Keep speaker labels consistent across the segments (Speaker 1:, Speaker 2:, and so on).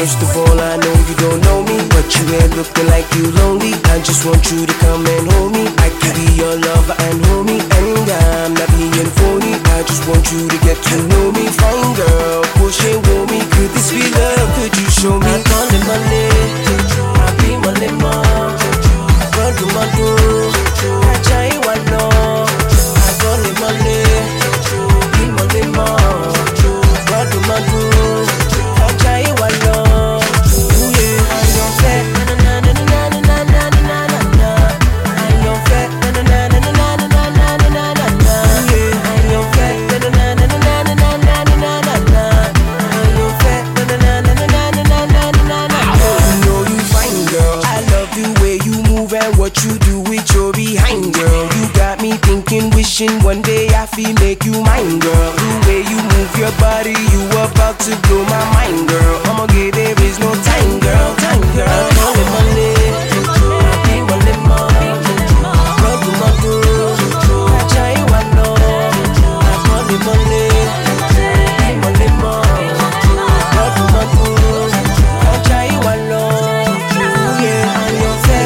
Speaker 1: First of all, I know you don't know me, but you ain't looking like you lonely. I just want you to come and hold me. I could be your lover and homie, and I'm not being phony. I just want you to get to know me. Fine girl, push and hold me. Could this be love? Could you show me? I call it money, I be money mom. Run to my door, I try one no. I call it money, be money mom. Run to my door, I try one no. What you do with your behind, girl. You got me thinking, wishing one day I feel make you mine, girl. The way you move your body, you about to blow my mind, girl. I'ma get there is no time, girl. Time, girl. I call it Monday, I be Monday morning. Run to my door, I try one no. I call it Monday, I be Monday morning. Run to my door, I try one no. Yeah, I'm your fat.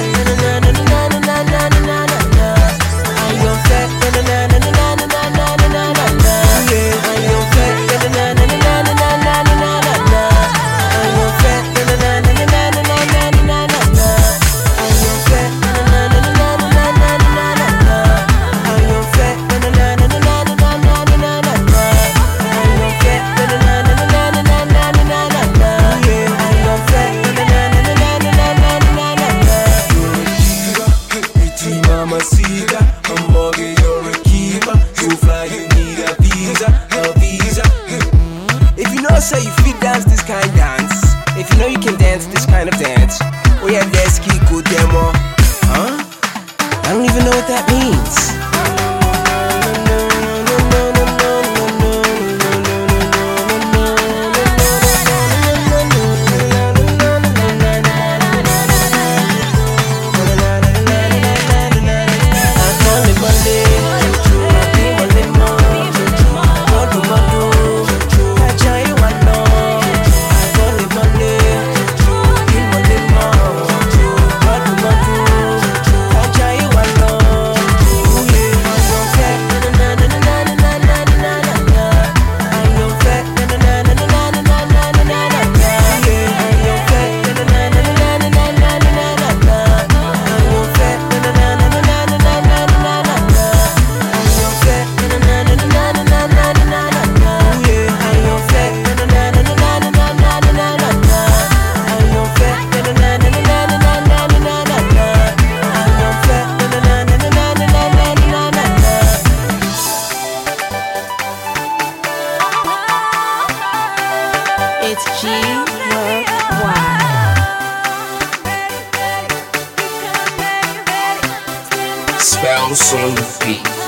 Speaker 1: Mamacita, I'm mortgage, you're a keeper. So fly, you need a visa, a visa. If you know, say you fit dance this kind dance. If you know you can dance this kind of dance. Oh yeah, let's keep good demo. Huh? I don't even know what that means.
Speaker 2: It's G Worldwide.
Speaker 1: Spells on the beat.